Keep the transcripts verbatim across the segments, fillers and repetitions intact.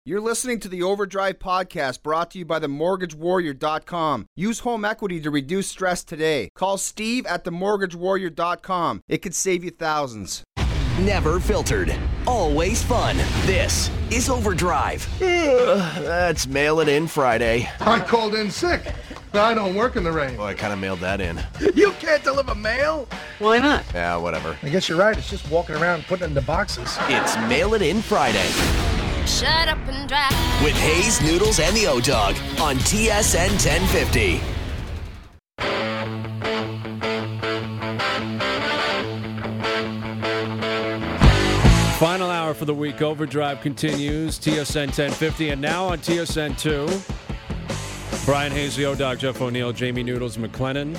You're listening to the Overdrive Podcast, brought to you by the mortgage warrior dot com. Use home equity to reduce stress today. Call Steve at the mortgage warrior dot com. It could save you thousands. Never filtered. Always fun. This is Overdrive. That's Mail It In Friday. I called in sick. I don't work in the rain. Oh, I kind of mailed that in. You can't deliver mail? Why not? Yeah, whatever. I guess you're right. It's just walking around putting it into boxes. It's Mail It In Friday. Shut up and drive. With Hayes, Noodles, and the O-Dog on T S N ten fifty. Final hour for the week. Overdrive continues. T S N ten fifty. And now on T S N two, Brian Hayes, the O-Dog, Jeff O'Neill, Jamie Noodles, McLennan.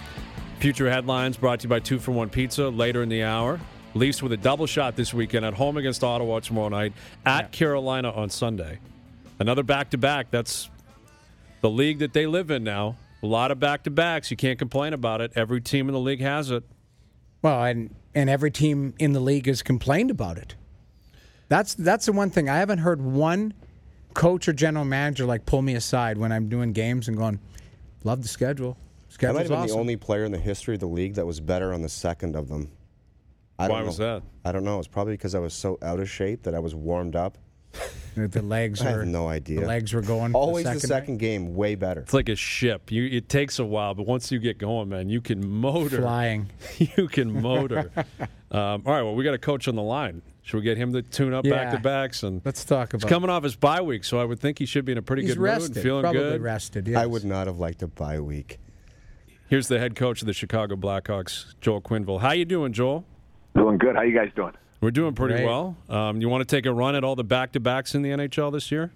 Future headlines brought to you by Two for One Pizza later in the hour. Leafs with a double shot this weekend at home against Ottawa tomorrow night, at yeah. Carolina on Sunday. Another back-to-back. That's the league that they live in now. A lot of back-to-backs. You can't complain about it. Every team in the league has it. Well, and, and every team in the league has complained about it. That's that's the one thing. I haven't heard one coach or general manager like pull me aside when I'm doing games and going, love the schedule. Schedule's I might have been awesome. the only player in the history of the league that was better on the second of them. I Why don't know. was that? I don't know. It's probably because I was so out of shape that I was warmed up. The legs I were, have no idea. The legs were going. Always the second, the second game, way better. It's like a ship. You, it takes a while, but once you get going, man, you can motor. Flying. You can motor. um, all right, well, we got a coach on the line. Should we get him to tune up Yeah. back-to-backs? And let's talk about He's coming off his bye week, so I would think he should be in a pretty He's good rested, mood and feeling probably good. rested, yes. I would not have liked a bye week. Here's the head coach of the Chicago Blackhawks, Joel Quenneville. How you doing, Joel? Doing good. How you guys doing? We're doing pretty Great. well. Um, you want to take a run at all the back-to-backs in the N H L this year?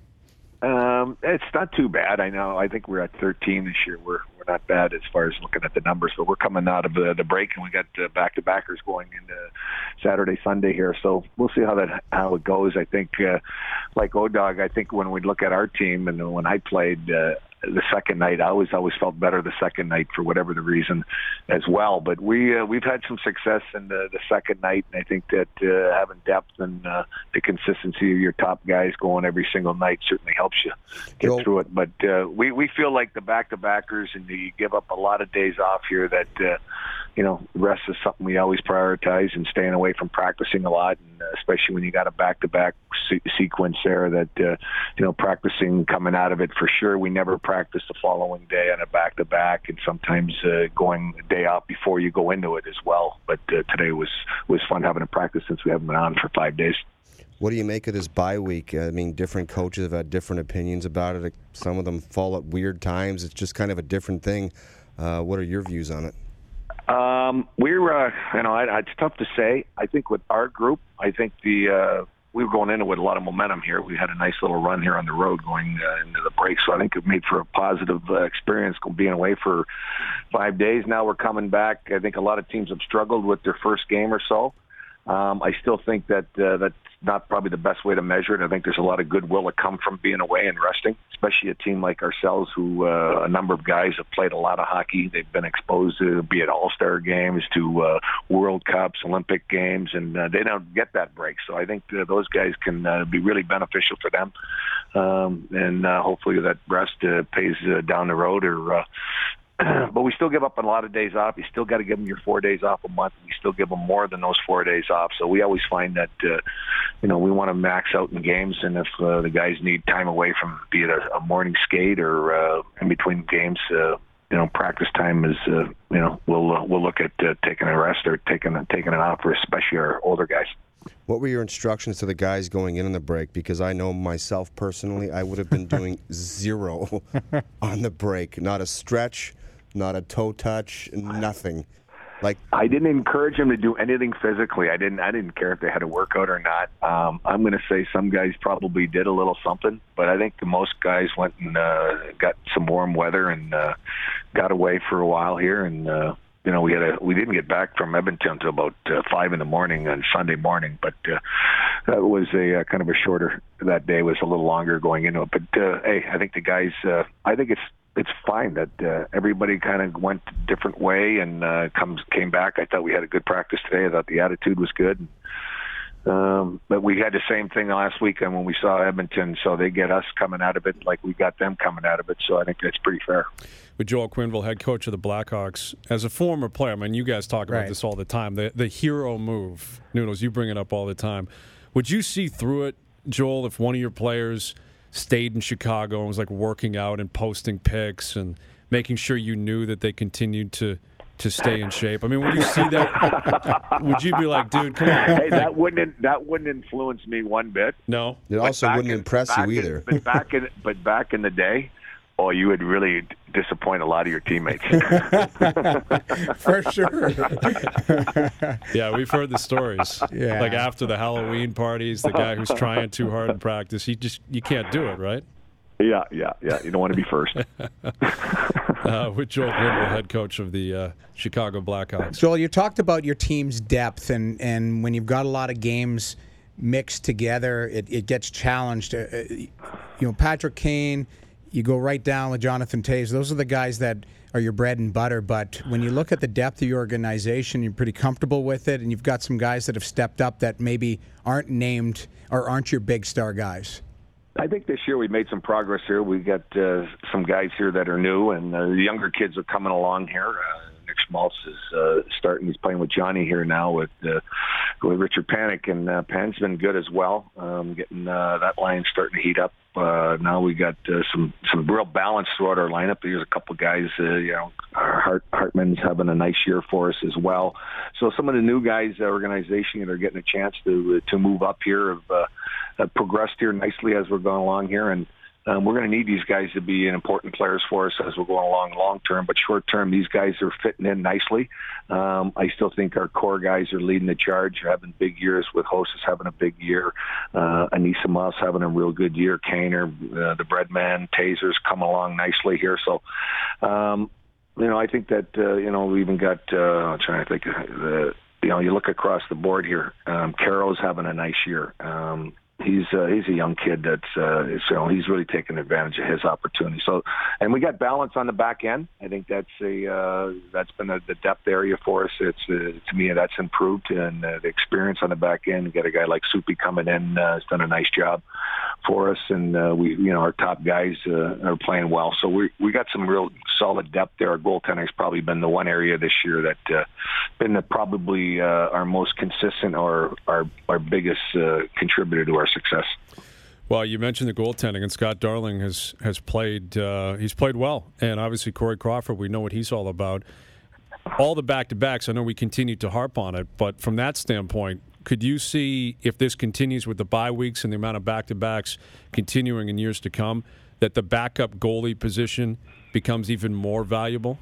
Um, it's not too bad. I know. I think we're at thirteen this year. We're we're not bad as far as looking at the numbers, but we're coming out of the, the break, and we got uh, back-to-backers going into Saturday, Sunday here. So we'll see how that how it goes. I think, uh, like O-Dog, I think when we look at our team and when I played uh, the second night, I always always felt better the second night for whatever the reason as well. But we uh, we've had some success in the, the second night, and I think that uh, having depth and uh, the consistency of your top guys going every single night certainly helps you get Joel. through it. But uh, we we feel like the back-to-backers, and you give up a lot of days off here. That uh, you know, rest is something we always prioritize, and staying away from practicing a lot, and uh, especially when you got a back-to-back se- sequence there. That uh, you know, practicing coming out of it for sure. We never practice the following day on a back-to-back, and sometimes uh, going a day off before you go into it as well. But uh, today was was fun having a practice since we haven't been on for five days. What do you make of this bye week? I mean, different coaches have had different opinions about it. Some of them fall at weird times. It's just kind of a different thing. Uh, what are your views on it? Um, we're, uh, you know, I, it's tough to say. I think with our group, I think the uh, we were going into it with a lot of momentum here. We had a nice little run here on the road going uh, into the break, so I think it made for a positive uh, experience being away for five days. Now we're coming back. I think a lot of teams have struggled with their first game or so. Um, I still think that uh, that's not probably the best way to measure it. I think there's a lot of goodwill that come from being away and resting, especially a team like ourselves who uh, a number of guys have played a lot of hockey. They've been exposed to, be it All-Star games, to uh, World Cups, Olympic games, and uh, they don't get that break. So I think uh, those guys can uh, be really beneficial for them. Um, and uh, hopefully that rest uh, pays uh, down the road or uh, but we still give up a lot of days off. You still got to give them your four days off a month. We still give them more than those four days off. So we always find that, uh, you know, we want to max out in games. And if uh, the guys need time away from, be it a, a morning skate or uh, in between games, uh, you know, practice time is, uh, you know, we'll uh, we'll look at uh, taking a rest or taking taking it off for especially our older guys. What were your instructions to the guys going in on the break? Because I know myself personally, I would have been doing zero on the break. Not a stretch, not a toe touch, nothing. Like I didn't encourage them to do anything physically. I didn't. I didn't care if they had a workout or not. Um, I'm going to say some guys probably did a little something, but I think most guys went and uh, got some warm weather and uh, got away for a while here. And uh, you know, we had a we didn't get back from Edmonton until about uh, five in the morning on Sunday morning. But uh, that was a uh, kind of a shorter. That day was a little longer going into it. But uh, hey, I think the guys. Uh, I think it's. It's fine that uh, everybody kind of went a different way and uh, comes came back. I thought we had a good practice today. I thought the attitude was good. Um, but we had the same thing last weekend when we saw Edmonton, so they get us coming out of it like we got them coming out of it. So I think that's pretty fair. With Joel Quenneville, head coach of the Blackhawks, as a former player, I mean, you guys talk about Right. this all the time, the, the hero move. Noodles, you bring it up all the time. Would you see through it, Joel, if one of your players stayed in Chicago and was like working out and posting pics and making sure you knew that they continued to to stay in shape? I mean, would you see that? Would you be like, dude, come on? Hey, that wouldn't that wouldn't influence me one bit. No, It also wouldn't in, impress back you in- either. but back in but back in the day, oh, you would really disappoint a lot of your teammates. For sure. yeah, we've heard the stories. Yeah. Like after the Halloween parties, the guy who's trying too hard in practice, you just you can't do it, right? yeah, yeah, yeah. You don't want to be first. Uh, with Joel Quenneville, head coach of the uh, Chicago Blackhawks. Joel, you talked about your team's depth, and, and when you've got a lot of games mixed together, it, it gets challenged. Uh, uh, you know, Patrick Kane, you go right down with Jonathan Toews. Those are the guys that are your bread and butter. But when you look at the depth of your organization, you're pretty comfortable with it, and you've got some guys that have stepped up that maybe aren't named or aren't your big star guys. I think this year we made some progress here. We got uh, some guys here that are new, and uh, the younger kids are coming along here. Uh, Nick Schmaltz is uh, starting. He's playing with Johnny here now with uh, with Richard Panik, and uh, Pan's been good as well. Um, getting uh, that line starting to heat up. Uh, now we got uh, some some real balance throughout our lineup. There's a couple of guys, uh, you know, Hart, Hartman's having a nice year for us as well. So some of the new guys, uh, organization, that are getting a chance to to move up here have, uh, have progressed here nicely as we're going along here, and um, we're going to need these guys to be important players for us as we're going along long term. But short term, these guys are fitting in nicely. Um, I still think our core guys are leading the charge, having big years. With Hostis having a big year, uh, Anissa Moss having a real good year. Kaner, uh, the Breadman, Tasers come along nicely here. So, um, you know, I think that uh, you know we even got. Uh, I'm trying to think. Of the, you know, you look across the board here. Um, Caro's having a nice year. Um, He's uh, he's a young kid that's uh, is, you know, he's really taking advantage of his opportunity. So, and we got balance on the back end. I think that's a uh, that's been a, the depth area for us. It's uh, to me that's improved, and uh, the experience on the back end. You got a guy like Soupy coming in, uh, has done a nice job for us, and uh, we you know our top guys uh, are playing well. So we we got some real solid depth there. Our goaltending's probably been the one area this year that uh, been the, probably uh, our most consistent or our our biggest uh, contributor to our success. Well, you mentioned the goaltending, and Scott Darling has has played. Uh, he's played well, and obviously Corey Crawford. We know what he's all about. All the back-to-backs. I know we continue to harp on it, but from that standpoint, could you see if this continues with the bye weeks and the amount of back-to-backs continuing in years to come, that the backup goalie position becomes even more valuable?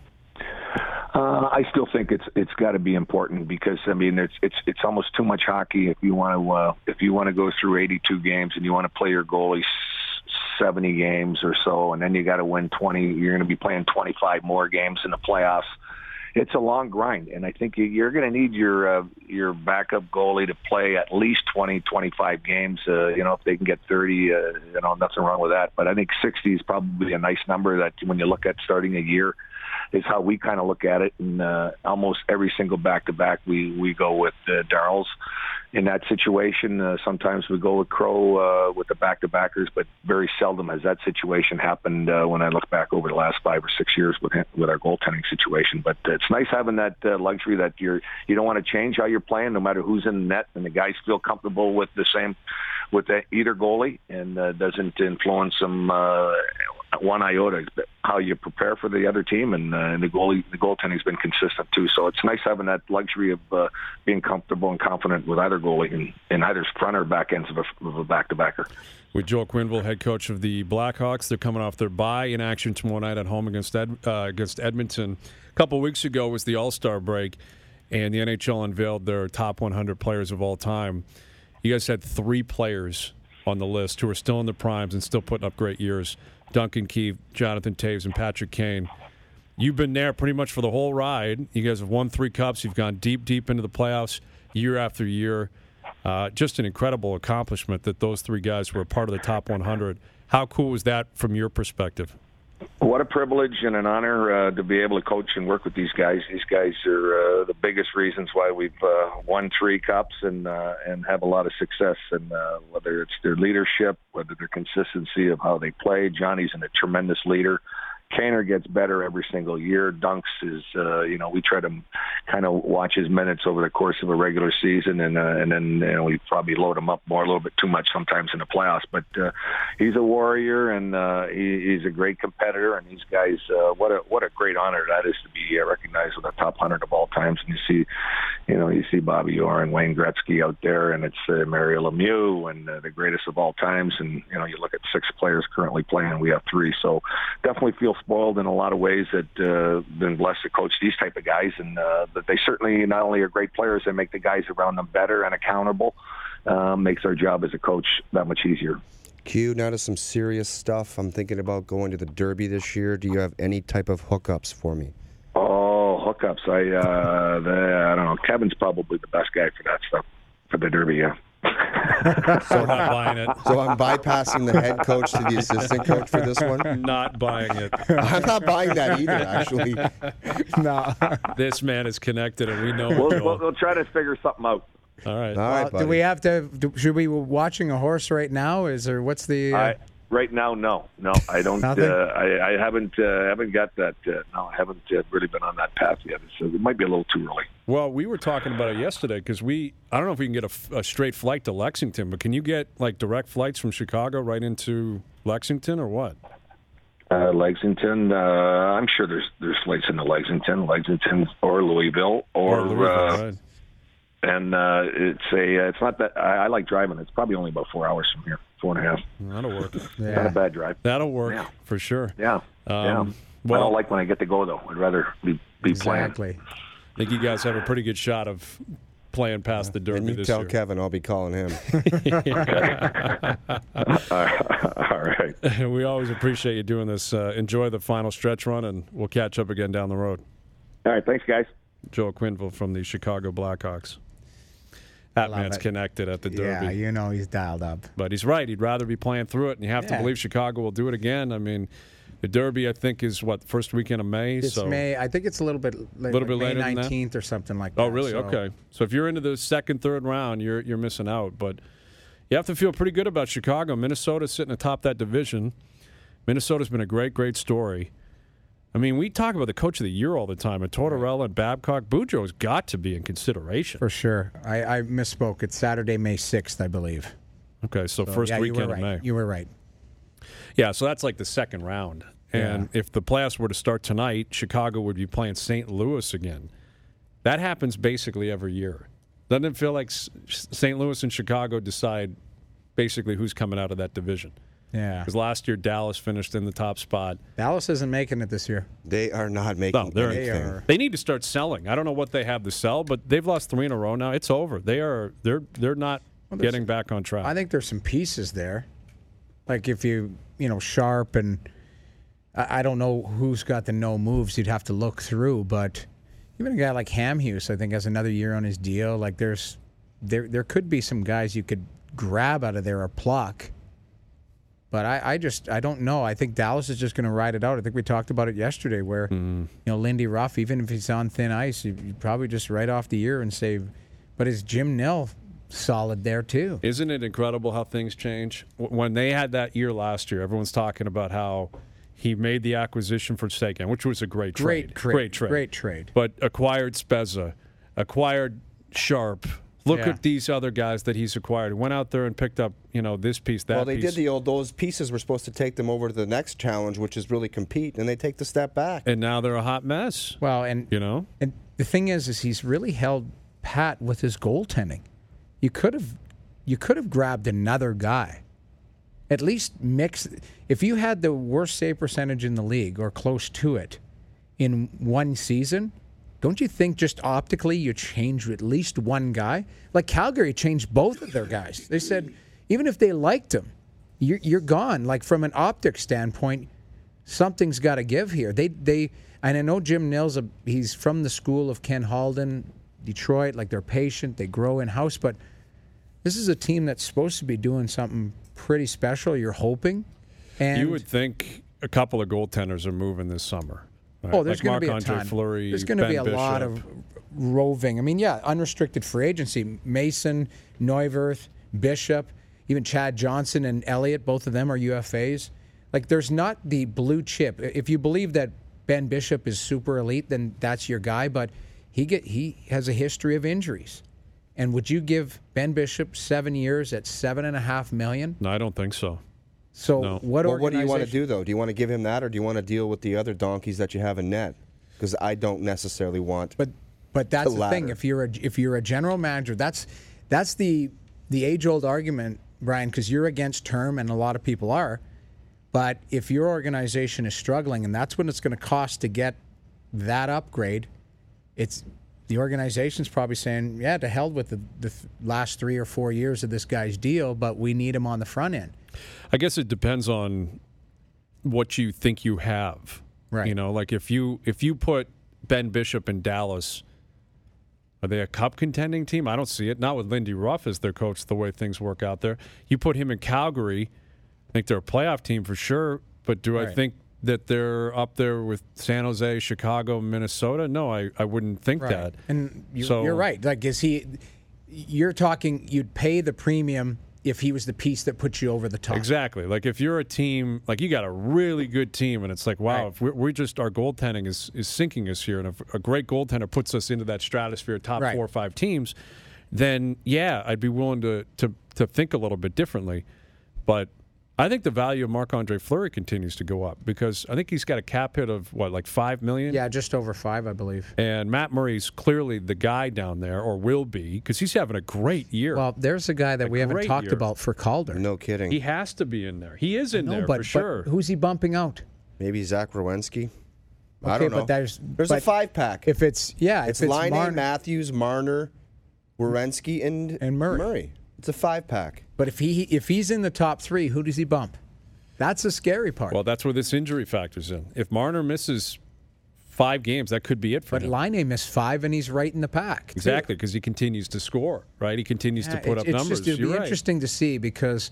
Uh, I still think it's it's got to be important because I mean it's it's it's almost too much hockey if you want to uh, if you want to go through eighty-two games and you want to play your goalie seventy games or so, and then you got to win twenty. You're going to be playing twenty-five more games in the playoffs. It's a long grind, and I think you're going to need your uh, your backup goalie to play at least twenty, twenty-five games. Uh, you know, if they can get thirty, uh, you know, nothing wrong with that. But I think sixty is probably a nice number that when you look at starting a year, is how we kind of look at it. And uh, almost every single back-to-back, we, we go with uh, Daryl's in that situation. Uh, sometimes we go with Crow uh, with the back-to-backers, but very seldom has that situation happened uh, when I look back over the last five or six years with with our goaltending situation. But uh, it's nice having that uh, luxury that you're you don't want to change how you're playing, no matter who's in the net, and the guys feel comfortable with the same with the, either goalie, and uh, doesn't influence them uh, one iota how you prepare for the other team, and, uh, and the goalie, the goaltending's been consistent too. So it's nice having that luxury of uh, being comfortable and confident with either goalie in, in either front or back ends of a, of a back-to-backer. With Joel Quenneville, head coach of the Blackhawks, they're coming off their bye in action tomorrow night at home against Ed, uh, against Edmonton. A couple weeks ago was the All-Star break, and the N H L unveiled their top one hundred players of all time. You guys had three players on the list who are still in the primes and still putting up great years. Duncan Keith, Jonathan Toews, and Patrick Kane. You've been there pretty much for the whole ride. You guys have won three cups. You've gone deep, deep into the playoffs year after year. Uh, just an incredible accomplishment that those three guys were a part of the top one hundred. How cool was that from your perspective? What a privilege and an honor uh, to be able to coach and work with these guys. These guys are uh, the biggest reasons why we've uh, won three cups and uh, and have a lot of success. And uh, whether it's their leadership, whether their consistency of how they play, Johnny's a tremendous leader. Kaner gets better every single year. Dunks is, uh, you know, we try to kind of watch his minutes over the course of a regular season, and uh, and then you know we probably load him up more a little bit too much sometimes in the playoffs. But uh, he's a warrior, and uh, he, he's a great competitor. And these guys, uh, what a what a great honor that is to be uh, recognized with the top hundred of all times. And you see, you know, you see Bobby Orr and Wayne Gretzky out there, and it's uh, Mario Lemieux and uh, the greatest of all times. And you know, you look at six players currently playing, we have three. So definitely feel spoiled in a lot of ways that uh, been blessed to coach these type of guys, and uh, that they certainly not only are great players, they make the guys around them better and accountable. Uh, makes our job as a coach that much easier. Q, now to some serious stuff. I'm thinking about going to the Derby this year. Do you have any type of hookups for me? Oh, hookups! I uh, the, I don't know. Kevin's probably the best guy for that stuff for the Derby. Yeah. So I'm not buying it. So I'm bypassing the head coach to the assistant coach for this one? Not buying it. I'm not buying that either, actually. No. This man is connected, and we know We'll, it. we'll, we'll try to figure something out. All right. All right, Well, buddy. do we have to? Do, should we be watching a horse right now? Is there? What's the? Uh, I, right now, no, no, I don't. Uh, Nothing? I, I haven't, uh, haven't got that. Uh, no, I haven't uh, really been on that path yet. So it might be a little too early. Well, we were talking about it yesterday because we, I don't know if we can get a, f- a straight flight to Lexington, but can you get like direct flights from Chicago right into Lexington or what? Uh, Lexington, uh, I'm sure there's there's flights into Lexington, Lexington or Louisville, or, Or Louisville, uh, right. and uh, it's a it's not that I, I like driving. It's probably only about four hours from here, four and a half. That'll work. yeah. Not a bad drive. That'll work Yeah. for sure. Yeah, yeah. Um, I well- don't like when I get to go though. I'd rather be be playing. Exactly. I think you guys have a pretty good shot of playing past the Derby And you this tell year. Kevin I'll be calling him. All right. We always appreciate you doing this. Uh, enjoy the final stretch run, and we'll catch up again down the road. All right. Thanks, guys. Joel Quinville from the Chicago Blackhawks. That Love man's it. connected at the Derby. Yeah, you know he's dialed up. But he's right. He'd rather be playing through it, and you have to Yeah. believe Chicago will do it again. I mean, the Derby, I think, is, what, first weekend of May? It's so May. I think it's a little bit, like, Little bit May later than that? nineteenth or something like that. Oh, really? so- Okay. So if you're into the second, third round, you're you're missing out. But you have to feel pretty good about Chicago. Minnesota's sitting atop that division. Minnesota's been a great, great story. I mean, we talk about the coach of the year all the time, and Tortorella and Babcock. Bujo's got to be in consideration. For sure. I, I misspoke. It's Saturday, May sixth, I believe. Okay, so, So, first yeah, you weekend were of right. May. You were right. Yeah, so that's like the second round. And if the playoffs were to start tonight, Chicago would be playing Saint Louis again. That happens basically every year. Doesn't it feel like Saint Louis and Chicago decide basically who's coming out of that division? Yeah. Because last year Dallas finished in the top spot. Dallas isn't making it this year. They are not making No, they're- They anything. are. They need to start selling. I don't know what they have to sell, but they've lost three in a row now. It's over. They are they're they're not Well, there's- getting back on track. I think there's some pieces there. Like if you, you know, Sharp and I, I don't know who's got the no moves. You'd have to look through, but even a guy like Hamhuis, I think, has another year on his deal. Like there's there there could be some guys you could grab out of there or pluck. But I, I just I don't know. I think Dallas is just going to ride it out. I think we talked about it yesterday, where you know Lindy Ruff, even if he's on thin ice, you, you probably just write off the year and say, but is Jim Nill solid there too? Isn't it incredible how things change? W- When they had that year last year, everyone's talking about how he made the acquisition for Sagan, which was a great trade. Great trade. Great trade. Great trade. But acquired Spezza, acquired Sharp. Look Yeah. at these other guys that he's acquired. Went out there and picked up, you know, this piece, that Well, they piece. did the old. Those pieces were supposed to take them over to the next challenge, which is really compete, and they take the step back. and now they're a hot mess. Well, and You know? and the thing is, is he's really held pat with his goaltending. You could have, you could have grabbed another guy. At least mix. If you had the worst save percentage in the league or close to it in one season, don't you think just optically you change at least one guy? Like Calgary changed both of their guys. They said even if they liked him, you're, you're gone. Like from an optic standpoint, something's got to give here. They they and I know Jim Nill's a he's from the school of Ken Halden, Detroit. Like they're patient, they grow in house, but this is a team that's supposed to be doing something pretty special. You're hoping, and You would think a couple of goaltenders are moving this summer. Right? Oh, there's like going to be a Marc-Andre ton. Fleury, there's going to Ben be a Bishop. lot of roving. I mean, yeah, unrestricted free agency. Mason, Neuwirth, Bishop, even Chad Johnson and Elliott, both of them are U F As. Like, there's not the blue chip. If you believe that Ben Bishop is super elite, then that's your guy. But he get he has a history of injuries. And would you give Ben Bishop seven years at seven and a half million? No, I don't think so. So No. what? Well, what do you want to organization- do, though? Do you want to give him that, or do you want to deal with the other donkeys that you have in net? Because I don't necessarily want. But but that's the the thing. latter. If you're a if you're a general manager, that's that's the the age old argument, Brian. Because you're against term, and a lot of people are. But if your organization is struggling, and that's what it's going to cost to get that upgrade, it's the organization's probably saying, "Yeah, to hell with the, the last three or four years of this guy's deal, but we need him on the front end." I guess it depends on what you think you have. Right. You know, like if you if you put Ben Bishop in Dallas, are they a cup contending team? I don't see it. Not with Lindy Ruff as their coach, the way things work out there. You put him in Calgary, I think they're a playoff team for sure. But do I Right. think that they're up there with San Jose, Chicago, Minnesota? No, I, I wouldn't think that. And you, So- you're right. Like, is he? You're talking. You'd pay the premium if he was the piece that puts you over the top. Exactly. Like if you're a team, like you got a really good team, and it's like, wow, Right. if we're, we're just our goaltending is is sinking us here, and if a great goaltender puts us into that stratosphere, top Right. four or five teams, then yeah, I'd be willing to to to think a little bit differently. But I think the value of Marc-Andre Fleury continues to go up because I think he's got a cap hit of what, like five million. Yeah, just over five, I believe. And Matt Murray's clearly the guy down there, or will be, because he's having a great year. Well, there's a guy that A we haven't great talked year. about for Calder. No kidding. he has to be in there. He is in No, there but, for sure. but who's he bumping out? Maybe Zach Rowensky. I Okay, don't know. but there's There's but a five pack. If it's yeah, it's if it's Line Marner, Matthews, Marner, Werenski, and And Murray. Murray. It's a five pack. but if he if he's in the top three, who does he bump? That's the scary part. Well, that's where this injury factors in. If Marner misses five games, that could be it for but him. Line missed five, and he's right in the pack. too. Exactly, because he continues to score, right? He continues to Yeah, put it- up it's numbers. Just, it'll You're be right. interesting to see because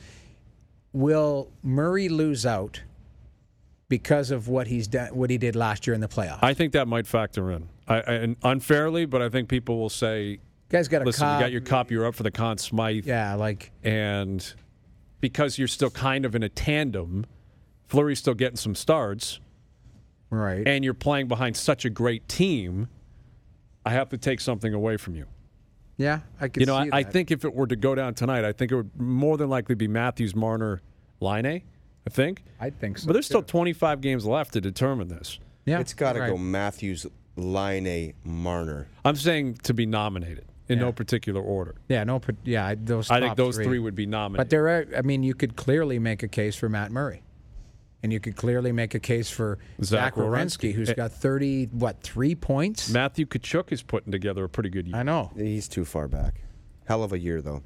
will Murray lose out because of what he's done, what he did last year in the playoffs? I think that might factor in. I, I, and unfairly, but I think people will say, Guy's got a listen, Cobb, you got your cup, you're up for the Conn Smythe. yeah, like And because you're still kind of in a tandem, Fleury's still getting some starts, right. and you're playing behind such a great team, I have to take something away from you. yeah, I can You know, see I, I that. think if it were to go down tonight, I think it would more than likely be Matthews, Marner, Line. I think. I think so. But there's still too. twenty-five games left to determine this. yeah, It's got to right. go Matthews, Line, Marner. I'm saying to be nominated in Yeah. no particular order. Yeah, no, but yeah, I- those. I think top those three. three would be nominated. But there are. I mean, you could clearly make a case for Matt Murray, and you could clearly make a case for Zach Zach Werenski, who's Eh. got thirty, what, three points? Matthew Tkachuk is putting together a pretty good year. I know. He's too far back. Hell of a year, though.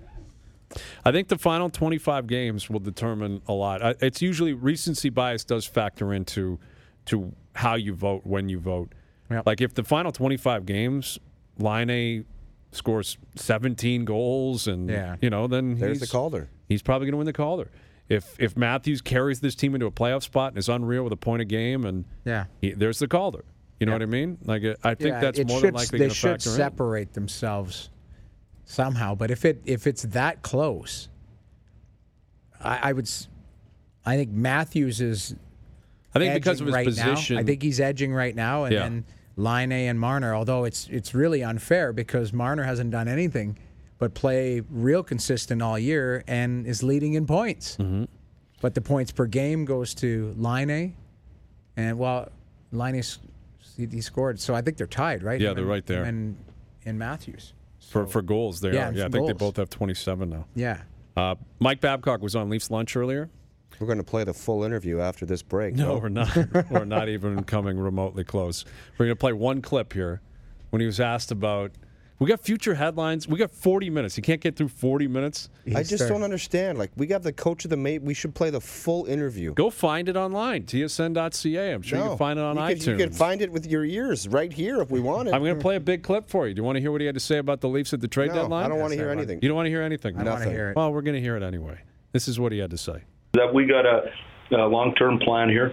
I think the final twenty-five games will determine a lot. I- It's usually recency bias does factor into to how you vote when you vote. Yep. Like if the final twenty-five games, Line scores seventeen goals, and Yeah. you know, then There's he's, the Calder. he's probably going to win the Calder. If if Matthews carries this team into a playoff spot and is unreal with a point a game, and Yeah. he, there's the Calder. You know Yeah. what I mean? Like uh, I think Yeah, that's it more should, than likely they going to should factor in. separate themselves somehow. But if it if it's that close, I, I would. s- I think Matthews is. I think because of his edging right position, now. I think he's edging right now, and Yeah. then Line and Marner. Although it's it's really unfair because Marner hasn't done anything but play real consistent all year and is leading in points. Mm-hmm. But the points per game goes to Line, and well, Line he, he scored, so I think they're tied, right? Yeah, Him they're and- right there. him And and Matthews for So- for goals they Yeah, are. and Yeah, I for think they goals. both have twenty-seven now. Yeah. Uh, Mike Babcock was on Leafs Lunch earlier. We're going to play the full interview after this break. No, though. we're not. We're not even coming remotely close. We're going to play one clip here when he was asked about. We got future headlines. We got forty minutes. You can't get through forty minutes. I just started- don't understand. Like, we got the coach of the mate. We should play the full interview. Go find it online. T S N dot C A. I'm sure you No. can find it on you iTunes. Could, you can find it with your ears right here if we want it. I'm going to play a big clip for you. Do you want to hear what he had to say about the Leafs at the trade no, deadline? I don't want to Yes, hear I want- anything. You don't want to hear anything? I don't want to Nothing. hear it. Well, we're going to hear it anyway. This is what he had to say. That we got a, a long-term plan here.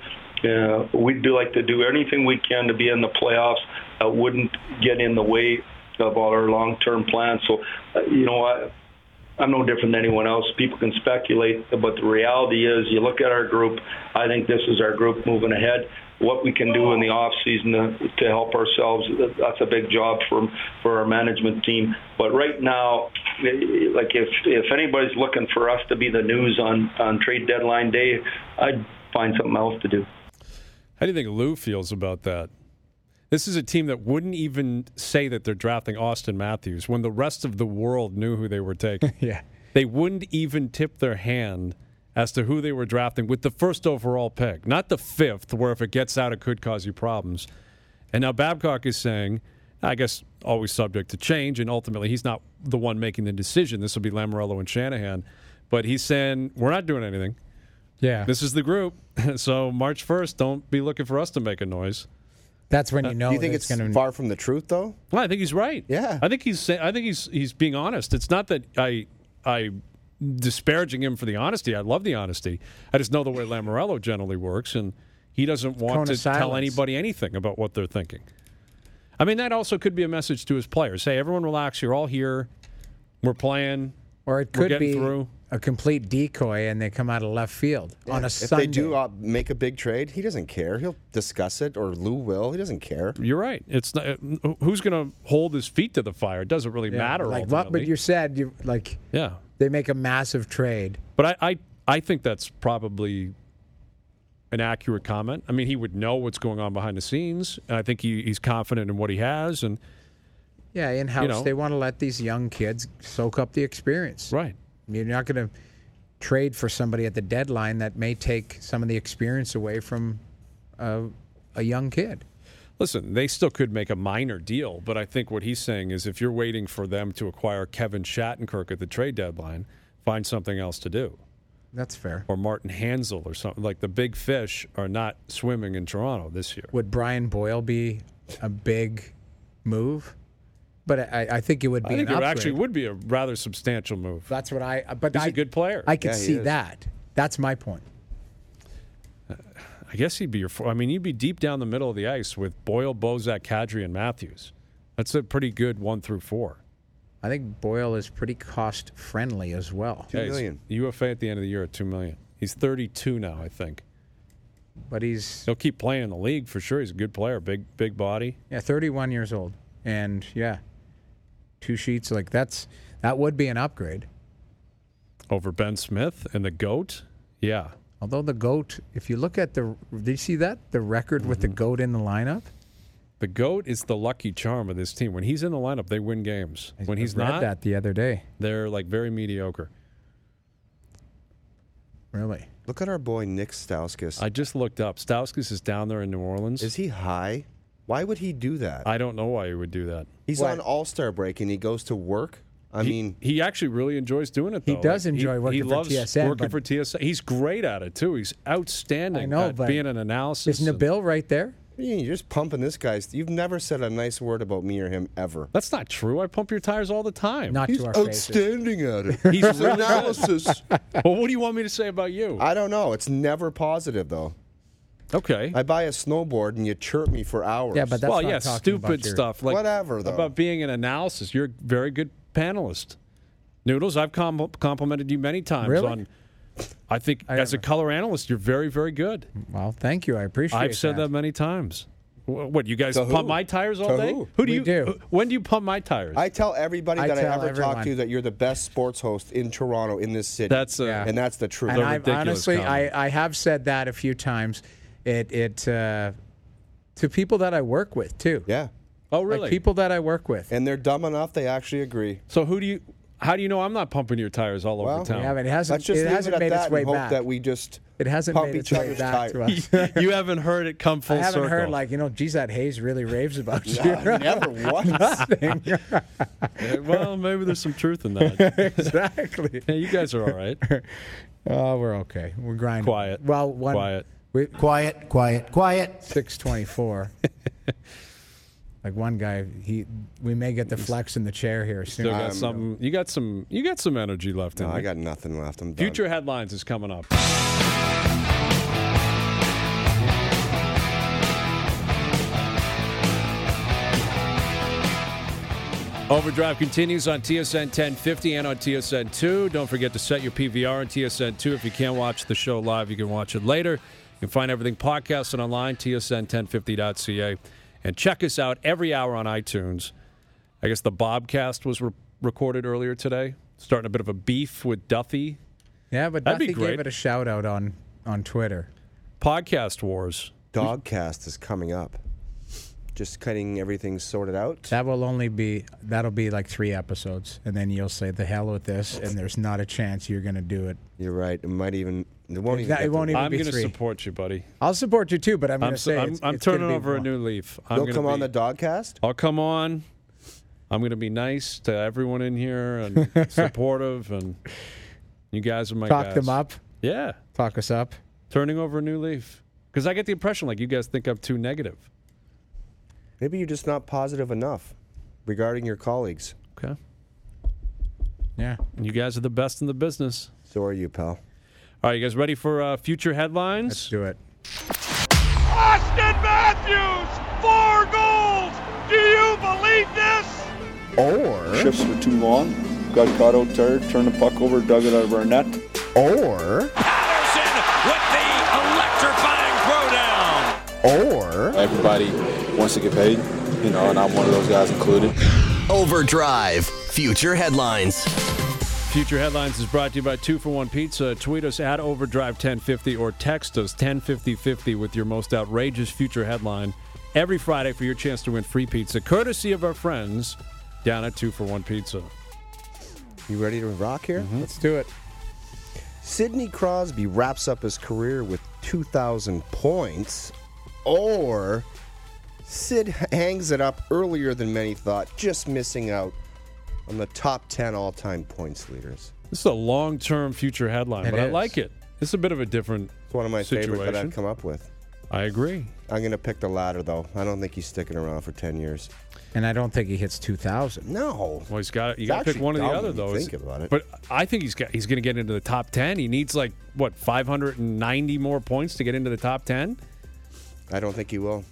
Uh, we'd do like to do anything we can to be in the playoffs that wouldn't get in the way of all our long-term plans. So, uh, you know, I, I'm no different than anyone else. People can speculate, but the reality is you look at our group, I think this is our group moving ahead. What we can do in the off season to, to help ourselves, that's a big job for for our management team. But right now, like if if anybody's looking for us to be the news on, on trade deadline day, I'd find something else to do. How do you think Lou feels about that? This is a team that wouldn't even say that they're drafting Austin Matthews when the rest of the world knew who they were taking. Yeah. They wouldn't even tip their hand as to who they were drafting with the first overall pick, not the fifth, where if it gets out, it could cause you problems. And now Babcock is saying, I guess always subject to change, and ultimately he's not the one making the decision. This will be Lamoriello and Shanahan. But he's saying, we're not doing anything. Yeah. This is the group. So March first, don't be looking for us to make a noise. That's when you know. Do you think it's gonna... far from the truth, though? Well, I think he's right. Yeah. I think he's say, I think he's he's being honest. It's not that I I disparaging him for the honesty. I love the honesty. I just know the way Lamoriello generally works, and he doesn't want Cone to of silence. tell anybody anything about what they're thinking. I mean, that also could be a message to his players. Hey, everyone relax. You're all here. We're playing. Or it We're could getting be through. a complete decoy, and they come out of left field Yeah. on a if Sunday. they do uh, make a big trade, he doesn't care. He'll discuss it, or Lou will. He doesn't care. You're right. It's not, who's going to hold his feet to the fire? It doesn't really Yeah, matter. Like ultimately. what? But you said you like. Yeah. They make a massive trade. But I, I, I think that's probably an accurate comment. I mean, he would know what's going on behind the scenes, and I think he, he's confident in what he has. And Yeah, in house You know. they want to let these young kids soak up the experience. right, You're not going to trade for somebody at the deadline that may take some of the experience away from uh, a young kid. listen, they still could make a minor deal, but I think what he's saying is if you're waiting for them to acquire Kevin Shattenkirk at the trade deadline, find something else to do. That's fair. Or Martin Hansel or something. Like the big fish are not swimming in Toronto this year. Would Brian Boyle be a big move? But I, I think it would be I think an it upgrade. actually would be a rather substantial move. That's what I. But He's I, a good player. I could Yeah, he see is. that. That's my point. I guess he'd be your. I mean, you'd be deep down the middle of the ice with Boyle, Bozak, Kadri, and Matthews. That's a pretty good one through four. I think Boyle is pretty cost friendly as well. Two Yeah, he's million. U F A at the end of the year at two million. He's thirty-two now, I think. But he's He'll keep playing in the league for sure. He's a good player, big big body. yeah, thirty-one years old, and yeah, two sheets like that's that would be an upgrade. Over Ben Smith and the GOAT, yeah. Although the GOAT, if you look at the, did you see that the record Mm-hmm. with the GOAT in the lineup? The GOAT is the lucky charm of this team. When he's in the lineup, they win games. When he's I read not, that the other day. they're like very mediocre. Really? Look at our boy Nick Stauskas. I just looked up. Stauskas is down there in New Orleans. Is he high? Why would he do that? I don't know why he would do that. He's What? on All-Star break and he goes to work. I he, mean, he actually really enjoys doing it, He though. does Like, enjoy working he for loves T S N, working but- for T S N. He's great at it, too. He's outstanding I know, at but being an analysis. Is and- Nabil right there? you're just pumping this guy. You've never said a nice word about me or him ever. That's not true. I pump your tires all the time. Not He's to our faces. outstanding at it. He's His really analysis. Well, what do you want me to say about you? I don't know. It's never positive, though. Okay. I buy a snowboard and you chirp me for hours. Yeah, but that's well, not yeah, talking stupid about your- stuff. Like Whatever, though. About being an analysis. You're a very good panelist. Noodles, I've com- complimented you many times Really? on. I think I as a haven't. color analyst, you're very, very good. Well, thank you. I appreciate I've said that. many times. Wh- What, you guys To pump who? my tires all To day? who? do We you do. wh- When do you pump my tires? I tell everybody I that tell I ever everyone. talk to that you're the best sports host in Toronto, in this city. That's a, Yeah. and that's the truth. And a I've ridiculous honestly, comment. I, I have said that a few times. It it uh, to people that I work with too. yeah. Oh, really? Like people that I work with. And they're dumb enough, they actually agree. So who do you? How do you know I'm not pumping your tires all Well, over town? We haven't- it hasn't, Let's just it leave hasn't it at made that its way and hope back. that we just it hasn't pump made its each way other's back to tires. us. you haven't heard it come full I haven't circle. heard like, you know, geez, that Hayes really raves about you. No, never once. Yeah, well, maybe there's some truth in that. Exactly. Yeah, you guys are all right. Oh, we're okay. We're grinding. Quiet. Well, one, Quiet. We, Quiet, quiet, quiet. six twenty-four. Like one guy, he we may get the flex in the chair here soon. Still got Um, some. You got some. You got some energy left in No, you. I got nothing left. I'm done. Future headlines is coming up. Overdrive continues on T S N ten fifty and on T S N two. Don't forget to set your P V R on T S N two. If you can't watch the show live, you can watch it later. You can find everything podcasted online, T S N ten fifty dot C A. And check us out every hour on iTunes. I guess the Bobcast was re- recorded earlier today. Starting a bit of a beef with Duffy. Yeah, but That'd Duffy be great. gave it a shout-out on, on Twitter. Podcast Wars. Dogcast is coming up. Just getting everything sorted out. That will only be, that'll be like three episodes. And then you'll say, the hell with this, and there's not a chance you're going to do it. You're right. It might even, it won't It even, get won't to- even I'm be going to three. support you, buddy. I'll support you too, but I'm going I'm, to say I'm, it's, I'm it's gonna turning be over a more. new leaf. I'm You'll gonna come be, on the Dogcast? I'll come on. I'm going to be nice to everyone in here and supportive, and you guys are my Talk guys. them up. Yeah. Talk us up. Turning over a new leaf. Because I get the impression like you guys think I'm too negative. Maybe you're just not positive enough regarding your colleagues. Okay. Yeah. You guys are the best in the business. So are you, pal. All right, you guys ready for uh, future headlines? Let's do it. Austin Matthews, four goals. Do you believe this? Or Shifts for too long. Got caught out there, turned the puck over, dug it out of our net. Or Patterson with the electrifying throwdown. Or Everybody wants to get paid, you know, and I'm one of those guys included. Overdrive. Future headlines. Future Headlines is brought to you by two for one Pizza. Tweet us at Overdrive ten fifty or text us ten fifty fifty with your most outrageous future headline every Friday for your chance to win free pizza, courtesy of our friends down at two for one Pizza. You ready to rock here? Mm-hmm. Let's do it. Sidney Crosby wraps up his career with two thousand points, or Sid hangs it up earlier than many thought, just missing out on the top ten all-time points leaders. This is a long-term future headline, It but I is. like it. It's a bit of a different It's one of my situation. favorite that I've come up with. I agree. I'm going to pick the latter, though. I don't think he's sticking around for ten years. And I don't think he hits two thousand. No. Well, he's got you It's got to pick actually one or the dumb other, when you though. think It's- about it. But I think he's got he's going to get into the top ten. He needs like what five hundred ninety more points to get into the top ten. I don't think he will.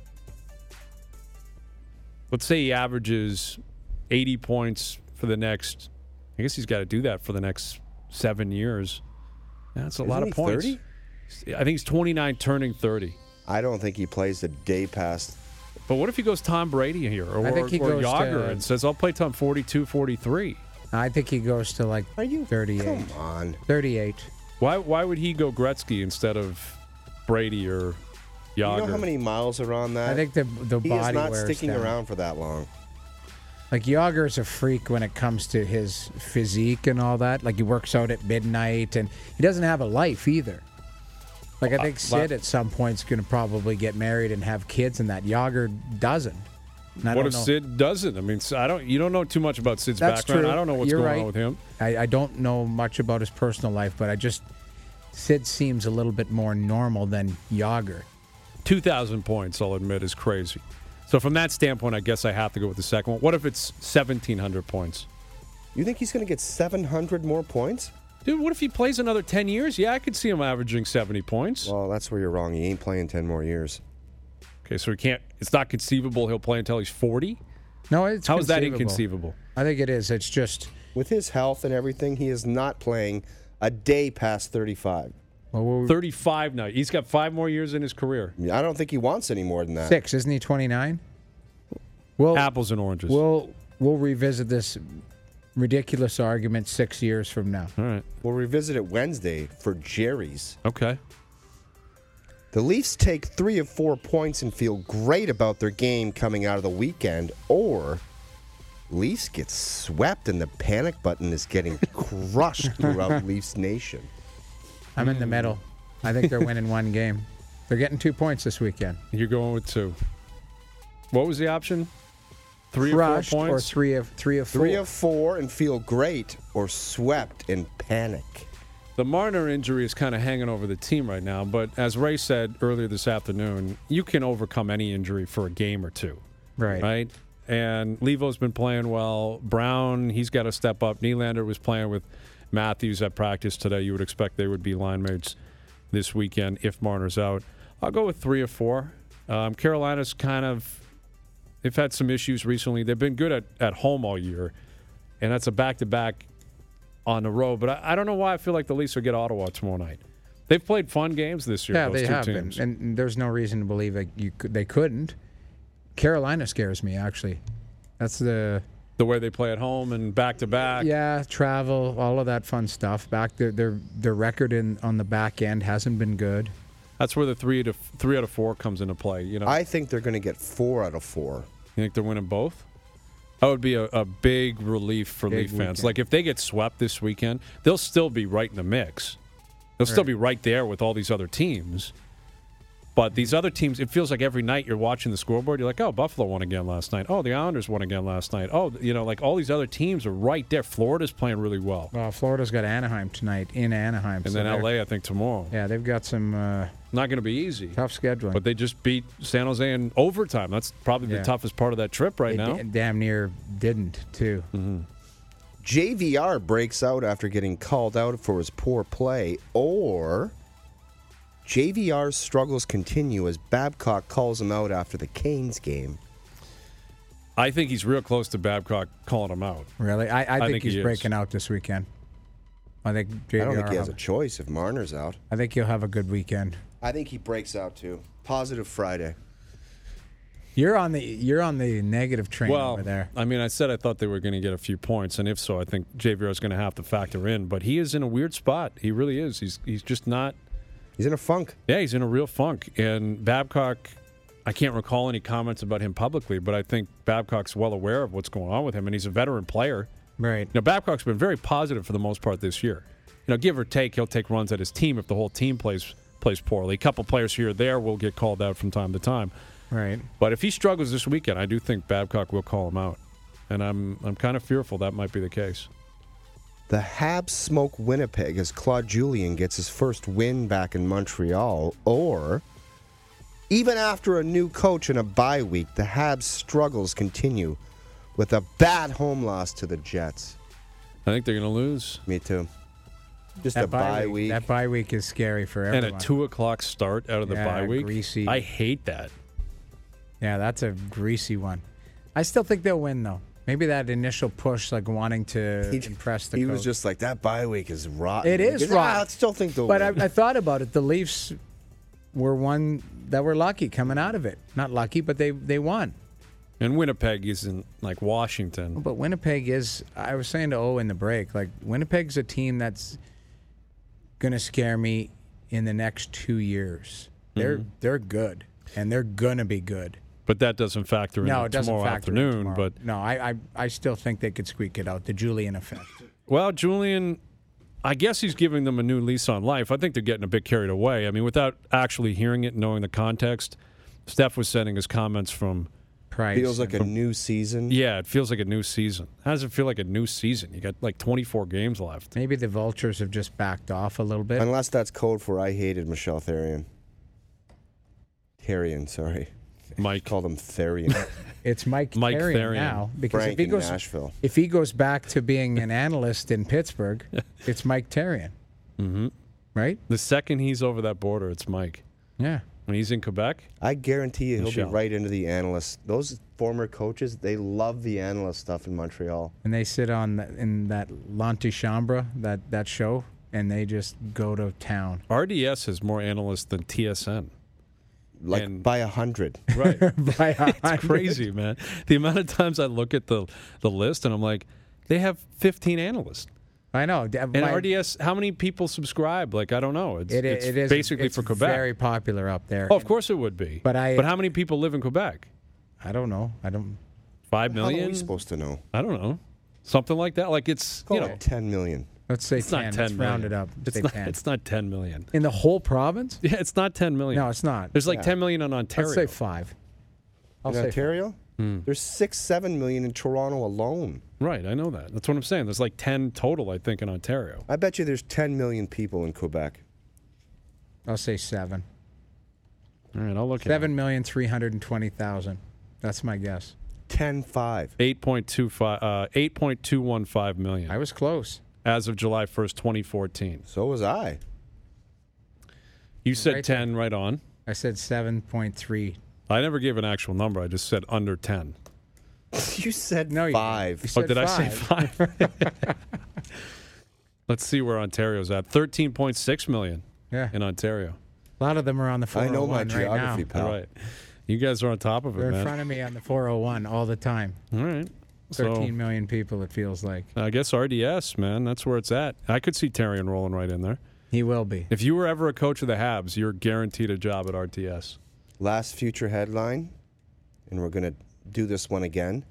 Let's say he averages eighty points for the next. I guess he's got to do that for the next seven years. That's a Isn't lot of he points. thirty? I think he's twenty-nine, turning thirty. I don't think he plays a day past. But what if he goes Tom Brady here, or, I think he or goes Yager to- and says, "I'll play Tom forty-two, forty-three." I think he goes to like Are you thirty-eight. Come on. thirty-eight. Why? Why would he go Gretzky instead of Brady or Yager? You know how many miles are on that? I think the the he body is not wears sticking down. around for that long. Like Yager's a freak when it comes to his physique and all that. Like he works out at midnight and he doesn't have a life either. Like I think Sid at some point is going to probably get married and have kids, and that Yager doesn't. And I What don't if know. Sid doesn't? I mean, I don't. You don't know too much about Sid's That's background. true. I don't know what's You're going right. on with him. I, I don't know much about his personal life, but I just Sid seems a little bit more normal than Yager. Two thousand points, I'll admit, is crazy. So from that standpoint, I guess I have to go with the second one. What if it's seventeen hundred points? You think he's going to get seven hundred more points? Dude, what if he plays another ten years? Yeah, I could see him averaging seventy points. Well, that's where you're wrong. He ain't playing ten more years. Okay, so he can't. It's not conceivable he'll play until he's forty. No, it's How is that conceivable. inconceivable? I think it is. It's just With his health and everything, he is not playing a day past thirty-five. well, we're thirty-five now. He's got five more years in his career. I don't think he wants any more than that. six, isn't he? Twenty-nine. Well, Apples and oranges. we'll we'll revisit this ridiculous argument six years from now. All right. We'll revisit it Wednesday for Jerry's. Okay. The Leafs take three of four points and feel great about their game coming out of the weekend, or Leafs get swept and the panic button is getting crushed throughout Leafs Nation. I'm in the middle. I think they're winning one game. They're getting two points this weekend. You're going with two. What was the option? Three Crushed or four or points? three of three of four. Three of four and feel great, or swept and panic. The Marner injury is kind of hanging over the team right now, but as Ray said earlier this afternoon, you can overcome any injury for a game or two. Right. Right? And Levo's been playing well. Brown, he's got to step up. Nylander was playing with Matthews at practice today. You would expect they would be line mates this weekend if Marner's out. I'll go with three or four. Um, Carolina's kind of They've had some issues recently. They've been good at, at home all year, and that's a back-to-back on the road. But I, I don't know why I feel like the Leafs will get Ottawa tomorrow night. They've played fun games this year, Yeah, those they two have teams. been, and there's no reason to believe that you could, they couldn't. Carolina scares me, actually. That's the the way they play at home and back-to-back. Yeah, travel, all of that fun stuff. Back their their their record in on the back end hasn't been good. That's where the three to three out of four comes into play. You know, I think they're going to get four out of four. You think they're winning both? That would be a, a big relief for Big Leaf fans. weekend. Like if they get swept this weekend, they'll still be right in the mix. They'll still Right. be right there with all these other teams. But these other teams, it feels like every night you're watching the scoreboard, you're like, oh, Buffalo won again last night. Oh, the Islanders won again last night. Oh, you know, like all these other teams are right there. Florida's playing really well. Well, Florida's got Anaheim tonight in Anaheim. And so then they're- L A, I think, tomorrow. Yeah, they've got some uh, Not going to be easy. tough scheduling. But they just beat San Jose in overtime. That's probably Yeah. the toughest part of that trip right They now. d- damn near didn't, too. Mm-hmm. J V R breaks out after getting called out for his poor play, or J V R's struggles continue as Babcock calls him out after the Canes game. I think he's real close to Babcock calling him out. Really? I, I, think, think he's he is. breaking out this weekend. I think J V R I don't think he has a have- choice if Marner's out. I think he'll have a good weekend. I think he breaks out too. Positive Friday. You're on the you're on the negative train Well, over there. I mean, I said I thought they were going to get a few points, and if so, I think J V R is going to have to factor in. But he is in a weird spot. He really is. He's he's just not. He's in a funk. Yeah, he's in a real funk. And Babcock, I can't recall any comments about him publicly, but I think Babcock's well aware of what's going on with him, and he's a veteran player. Right. Now, Babcock's been very positive for the most part this year. You know, give or take, he'll take runs at his team if the whole team plays plays poorly. A couple players here or there will get called out from time to time. Right. But if he struggles this weekend, I do think Babcock will call him out. And I'm I'm kind of fearful that might be the case. The Habs smoke Winnipeg as Claude Julien gets his first win back in Montreal, or even after a new coach and a bye week, the Habs' struggles continue with a bad home loss to the Jets. I think they're going to lose. Me too. Just That a bye week. That bye week is scary for And everyone. a two o'clock start out of the Yeah, bye week. greasy. I hate that. Yeah, that's a greasy one. I still think they'll win, though. Maybe that initial push, like wanting to He- impress the he coach. was just like, that bye week is rotten. It is He goes, rotten. "Ah, I still think they'll But I, win." I thought about it. The Leafs were one that were lucky coming out of it. Not lucky, but they, they won. And Winnipeg isn't like Washington. But Winnipeg is, I was saying to O in the break, like Winnipeg's a team that's going to scare me in the next two years. They're Mhm. they're good, and they're going to be good. But that doesn't factor in No, it doesn't tomorrow factor in afternoon. tomorrow. But no, I, I I still think they could squeak it out. The Julian effect. Well, Julian, I guess he's giving them a new lease on life. I think they're getting a bit carried away. I mean, without actually hearing it and knowing the context, Steph was sending his comments from Price. Feels like a new season. Yeah, it feels like a new season. How does it feel like a new season? You got like twenty-four games left. Maybe the Vultures have just backed off a little bit. Unless that's code for I hated Michelle Therian. Therian, sorry. Mike. Called him Therian. It's Mike, Mike Therian Therian. now because Frank if he in goes Nashville. if he goes back to being an analyst in Pittsburgh, it's Mike Therian, Mm-hmm. right? The second he's over that border, it's Mike. Yeah. When he's in Quebec, I guarantee you he'll Michelle. be right into the analyst. Those former coaches, they love the analyst stuff in Montreal. And they sit on the, in that L'Antichambre, that that show, and they just go to town. R D S has more analysts than T S N. Like And- by a hundred. Right. By a hundred. It's crazy, man. The amount of times I look at the, the list and I'm like, they have fifteen analysts. I know. D- And my- R D S, how many people subscribe? Like, I don't know. It's, It, it's it is basically it's for Quebec. very popular up there. Oh, of course it would be. But I- But how many people live in Quebec? I don't know. I don't. Five How million? are we supposed to know? I don't know. Something like that. Like it's Call you it know, ten million. Let's say it's ten. not ten Let's round million. it up. It's say not. ten. It's not ten million. In the whole province? Yeah, it's not ten million. No, it's not. There's like Yeah. ten million in Ontario. Let's say five. I'll in say Ontario? Hmm. There's six, seven million in Toronto alone. Right, I know that. That's what I'm saying. There's like ten total, I think, in Ontario. I bet you there's ten million people in Quebec. I'll say seven. All right, I'll look at Seven million three hundred and twenty thousand. That's my guess. ten five. eight point two five, uh, eight point two one five million I was close. as of July first, twenty fourteen. So was I. You said Right ten, right on. I said seven point three I never gave an actual number. I just said under ten. You said no, five. You, you said oh, did five. I say five? Let's see where Ontario's at. thirteen point six million yeah. in Ontario. A lot of them are on the four oh one I know my right geography, now. pal. Right. You guys are on top of it, They're man. in front of me on the four oh one all the time. All right. Thirteen so, million people, it feels like. I guess R D S, man. That's where it's at. I could see Tarion rolling right in there. He will be. If you were ever a coach of the Habs, you're guaranteed a job at R T S. Last future headline, and we're going to do this one again.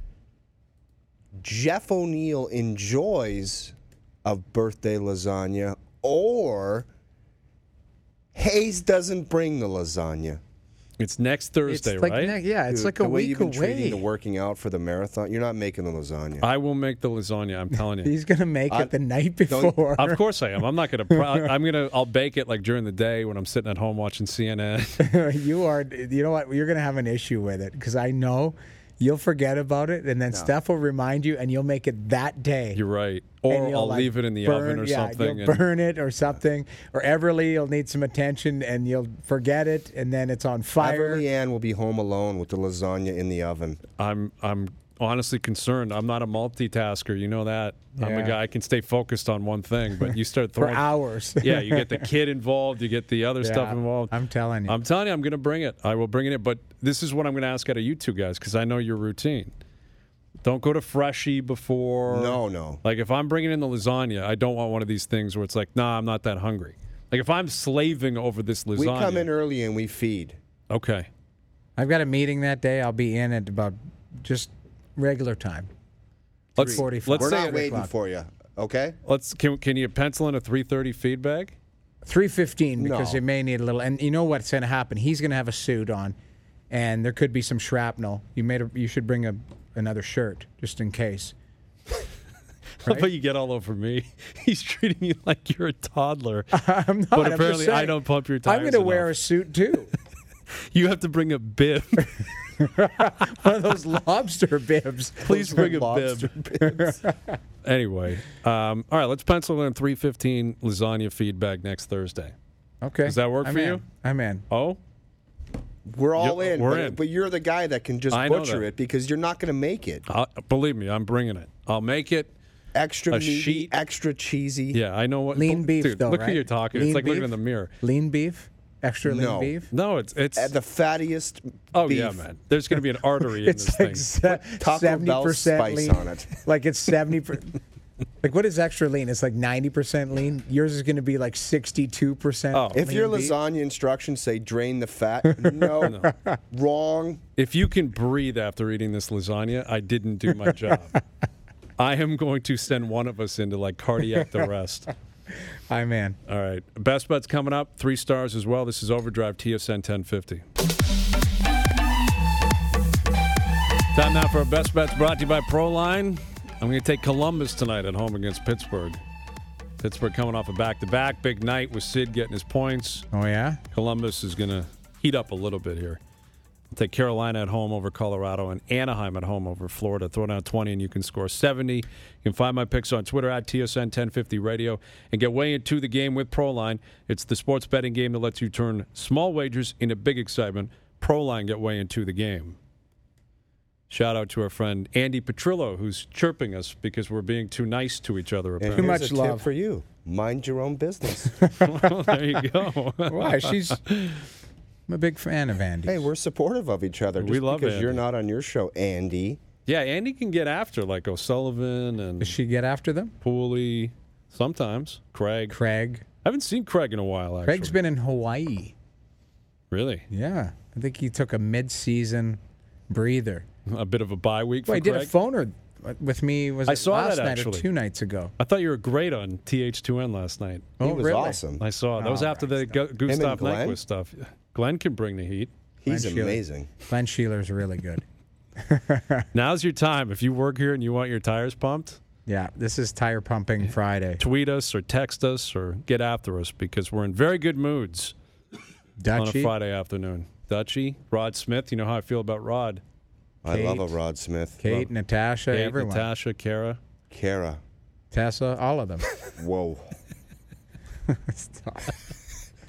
Jeff O'Neill enjoys of birthday lasagna, or Hayes doesn't bring the lasagna. It's next Thursday, it's like right? Ne- yeah, it's Dude, like a the way week you've been away. treating the working out for the marathon, you're not making the lasagna. I will make the lasagna. I'm telling you. He's gonna make I- it the night before. Of course I am. I'm not gonna. Pro- I'm gonna. I'll bake it like during the day when I'm sitting at home watching C N N. You are. You know what? You're gonna have an issue with it because I know you'll forget about it, and then No. Steph will remind you, and you'll make it that day. You're right. And Or you'll, I'll like, leave it in the burn- oven or yeah, something. You'll and burn it or something. Or Everly, you'll need some attention, and you'll forget it, and then it's on fire. Everly Ann will be home alone with the lasagna in the oven. I'm. I'm honestly concerned. I'm not a multitasker. You know that. I'm a Yeah. guy. I can stay focused on one thing, but you start For throwing hours. Yeah, you get the kid involved. You get the other Yeah, stuff involved. I'm telling you. I'm telling you, I'm going to bring it. I will bring it. But this is what I'm going to ask out of you two guys because I know your routine. Don't go to Freshie before. No, no. Like if I'm bringing in the lasagna, I don't want one of these things where it's like, nah, I'm not that hungry. Like if I'm slaving over this lasagna. We come in early and we feed. Okay. I've got a meeting that day. I'll be in at about just regular time. Let's, forty-five. let's We're say not it- waiting for you, okay? Let's can, can you pencil in a three thirty feedback? three fifteen because No. it may need a little. And you know what's going to happen? He's going to have a suit on, and there could be some shrapnel. You made a, You should bring a another shirt just in case. How about you get all over me? He's treating you like you're a toddler. I'm not. But I'm just apparently I saying, don't pump your tires I'm going to wear a enough. suit too. You have to bring a bib. One of those lobster bibs. Please Those bring are a lobster bib. bibs. Anyway, um, all right, let's pencil in three fifteen lasagna feedback next Thursday. Okay. Does that work I'm for in. you? I'm in. Oh? We're all Yeah, in, we're but, in. but you're the guy that can just I know butcher that. it because you're not going to make it. I'll, believe me, I'm bringing it. I'll make it. Extra A meaty, sheet. extra cheesy. Yeah, I know what. Lean beef, Dude, though, look right? who you're talking. Lean it's like looking beef? in the mirror. Lean beef? Extra No. lean beef? No, it's it's. At the fattiest oh beef. yeah, man. There's going to be an artery in It's this like thing. se- Taco seventy Bell percent spice lean. on it. Like it's seventy percent. Like what is extra lean? It's like ninety percent lean. Yours is going to be like sixty-two percent. Oh. If lean your beef. lasagna instructions say drain the fat, no, wrong. If you can breathe after eating this lasagna, I didn't do my job. I am going to send one of us into like cardiac arrest. I'm in. All right. Best bets coming up. Three stars as well. This is Overdrive T S N ten fifty. Time now for our best bets brought to you by Proline. I'm going to take Columbus tonight at home against Pittsburgh. Pittsburgh coming off a back-to-back. Big night with Sid getting his points. Oh, yeah? Columbus is going to heat up a little bit here. I'll take Carolina at home over Colorado and Anaheim at home over Florida. Throw down twenty and you can score seventy. You can find my picks on Twitter at T S N ten fifty Radio and get way into the game with Proline. It's the sports betting game that lets you turn small wagers into big excitement. Proline, get way into the game. Shout out to our friend Andy Petrillo, who's chirping us because we're being too nice to each other. And Apparently. here's much a love. tip for you: mind your own business. Well, there you go. Why? She's. I'm a big fan of Andy. Hey, we're supportive of each other. Just We love because Andy. you're not on your show, Andy. Yeah, Andy can get after like O'Sullivan and Does she get after them? Pooley. Sometimes Craig. Craig. I haven't seen Craig in a while. Actually, Craig's been in Hawaii. really Yeah. I think he took a mid-season breather. a bit of a bye week for Well, he did Craig. a phoner with me. Was I it saw last that, night actually. or two nights ago? I thought you were great on T H two N last night. Oh, he was really? awesome. I saw it. That was All after right, the Gu- Gustav Glenn? Nyquist stuff. Glenn can bring the heat. He's Glenn Sheeler. amazing. Glenn Sheeler's really good. Now's your time. If you work here and you want your tires pumped, Yeah, this is Tire Pumping Friday. tweet us or text us or get after us because we're in very good moods on a Dutchie, Friday afternoon. Dutchie, Rod Smith. You know how I feel about Rod. I love a Kate. Rod Smith. Kate, Natasha, Kate, everyone. Natasha, Kara. Kara. Tessa, all of them. Whoa.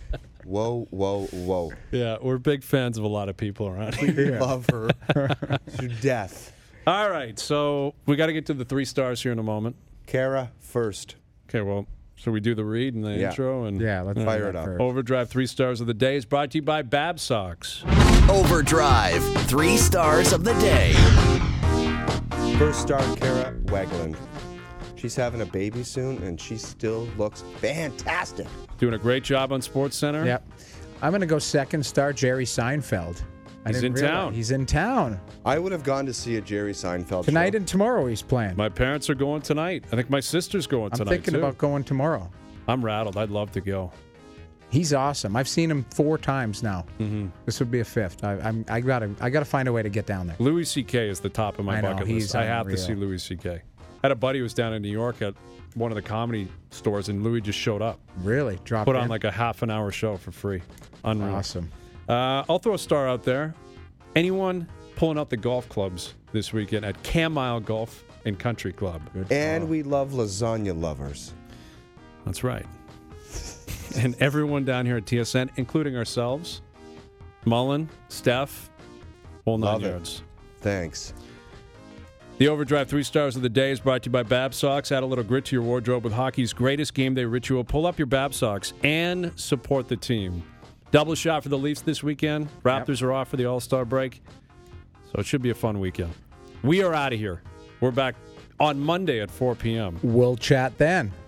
Whoa, whoa, whoa. Yeah, we're big fans of a lot of people around We here. love her to death. All right, so we got to get to the three stars here in a moment. Kara first. Okay, well, should we do the read and the Yeah. intro? And Yeah, let's Fire it up. first. Overdrive three stars of the day is brought to you by Bab Sox. Overdrive, three stars of the day. First star, Kara Wagland. She's having a baby soon, and she still looks fantastic. Doing a great job on SportsCenter. Yep. I'm going to go second star, Jerry Seinfeld. I He's didn't in realize- town. He's in town. I would have gone to see a Jerry Seinfeld Tonight show. and tomorrow he's playing. My parents are going tonight. I think my sister's going I'm tonight, thinking too. about going tomorrow. I'm rattled. I'd love to go. He's awesome. I've seen him four times now. Mm-hmm. This would be a fifth. I, I'm, I gotta, I gotta find a way to get down there. Louis C K is the top of my I know, bucket he's list. I have to unreal. see Louis C K. I had a buddy who was down in New York at one of the comedy stores, and Louis just showed up. Really? Dropped Put in? on like a half an hour show for free. Unreal. Awesome. Uh, I'll throw a star out there. Anyone pulling out the golf clubs this weekend at Camille Golf and Country Club? And we love lasagna lovers. That's right. And everyone down here at T S N, including ourselves, Mullen, Steph, whole nine Love it. yards. Thanks. The Overdrive Three Stars of the Day is brought to you by Bab Sox. Add a little grit to your wardrobe with hockey's greatest game day ritual. Pull up your Bab Sox and support the team. Double shot for the Leafs this weekend. Raptors are off for the All-Star break. So it should be a fun weekend. We are out of here. We're back on Monday at four p.m. We'll chat then.